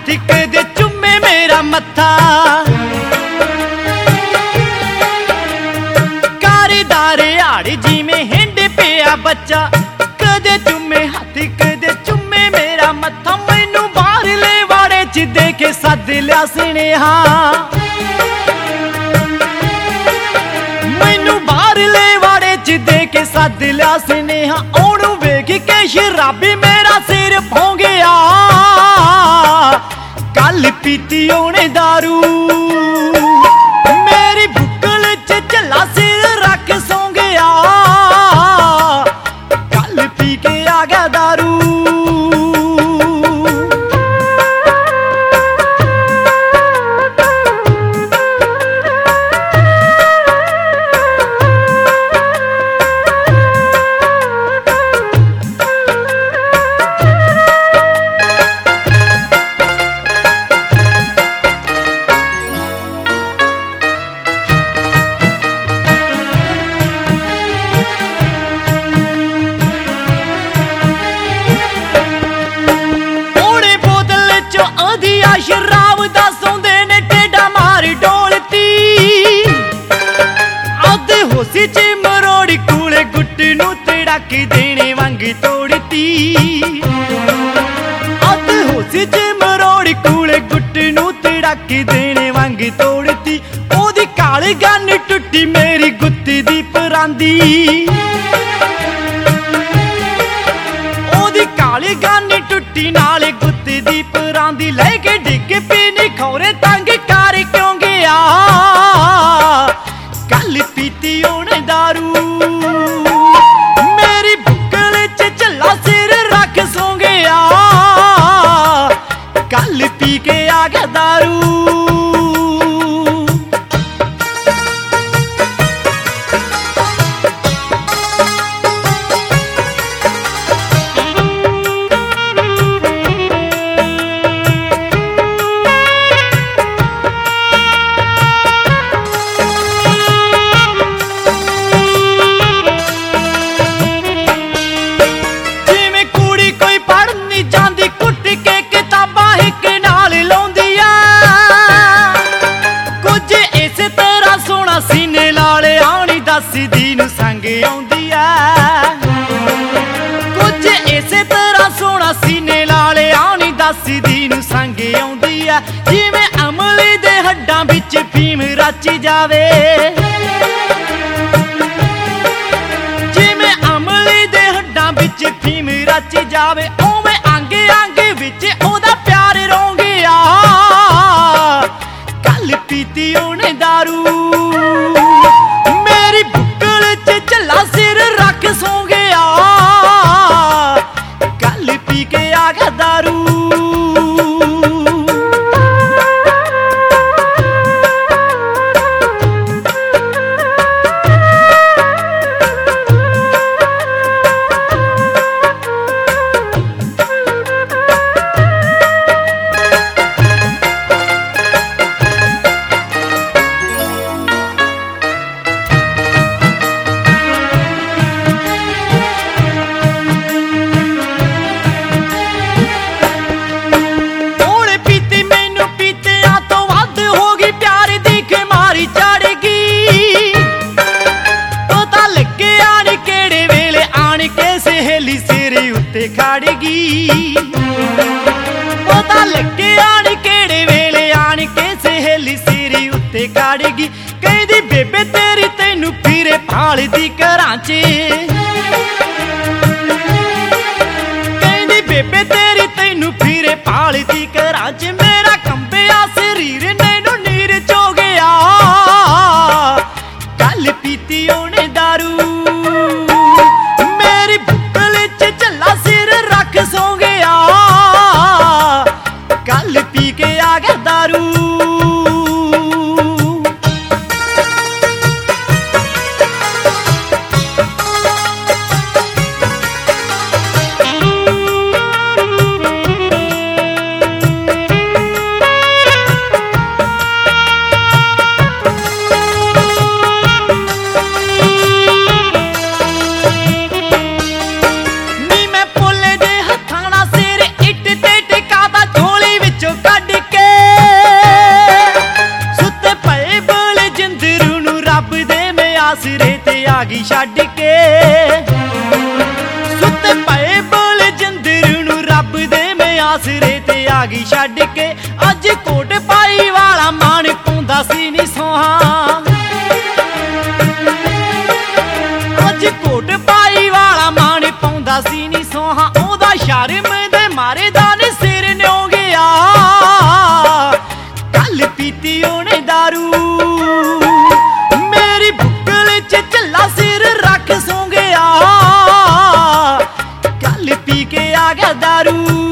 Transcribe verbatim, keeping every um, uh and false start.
हथ कदे चुमे मेरा मत्था कारेदार आड़ जिमें हिंड पिया बच्चा कदे चुमे हथ कदे चुमे मेरा मत्था मैनू बाहरले वाड़े च देखे सद लिया स्नेहा मैनू बाहरले वाड़े च देखे सद लिया स्नेहा ओनू वेख के शराबी मेरा सिर भौं गया कल पीती ओने दारू मेरी बुक्कल च झल्ला सिर रख सौ गया कल पी के आ गया दारू शराब दा सौंदे ने टेढ़ा मार डोलती आधे होसी च मरोड़ी कूले गुट्ट नू तड़क देने वांग तोड़ती आधे होसी च मरोड़ी कूले गुट्ट नू तड़क देने वांग तोड़ती ओदी काली गन टुट्टी मेरी गुत्ती दी परांदी ओदी काली गन टुट्टी नाले गुत्ती दी परांदी लेके डिग पीनी खौरे तंग कर क्यों गया कल पीती ओने दारू मेरी बुक्कल च झल्ला सिर रख सौ गया कल पी के आ गया दारू सीने लाले आनी दसदी नू संग आउंदी ऐ कुछ इसे तरह सोना सीने लाले आनी दसदी नू संग आउंदी ऐ जिवें अमली दे हड्डां विच फीम रची जावे जिवें अमली दे हड्डां विच फीम रची जावे उवें अंग अंग विच ओदा प्यार रोंगिया कल पीती ओने दारू मेरी बुक्कल च झल्ला सिर रख सौ गया कल पी के आ गया दारू खड़गी पता लगे आन केड़े वेले आन के सहेली सिरी उत्ते खड़गी कहदी बेबे तेरी तैनू फिरे भाल दी घरां च कहदी बेबे तेरी तैनू फिरे भाल दी घरां च मेरा कंबिया शरीर नैनू नीर चो गया कल पीती ओने दारू मेरी बुक्कल च झल्ला सिर रख सौ गया कल पी के आ गया दारू गई छड्ड के। सुते पए बलजिंदर नूं रब दे मैं आसरे ते आ गई छड्ड के। अज कोट पाई वाला मान पाउंदा सी नी सोहा, अज कोट पाई वाला मान पाउंदा सी नी सोहा। ओदा शर्म दे मारे दा नी सिर न्यों गया, कल पीती ओने दारू मेरी बुक्कल च झल्ला सिर रख सो गया, कल पी के आ गया दारू।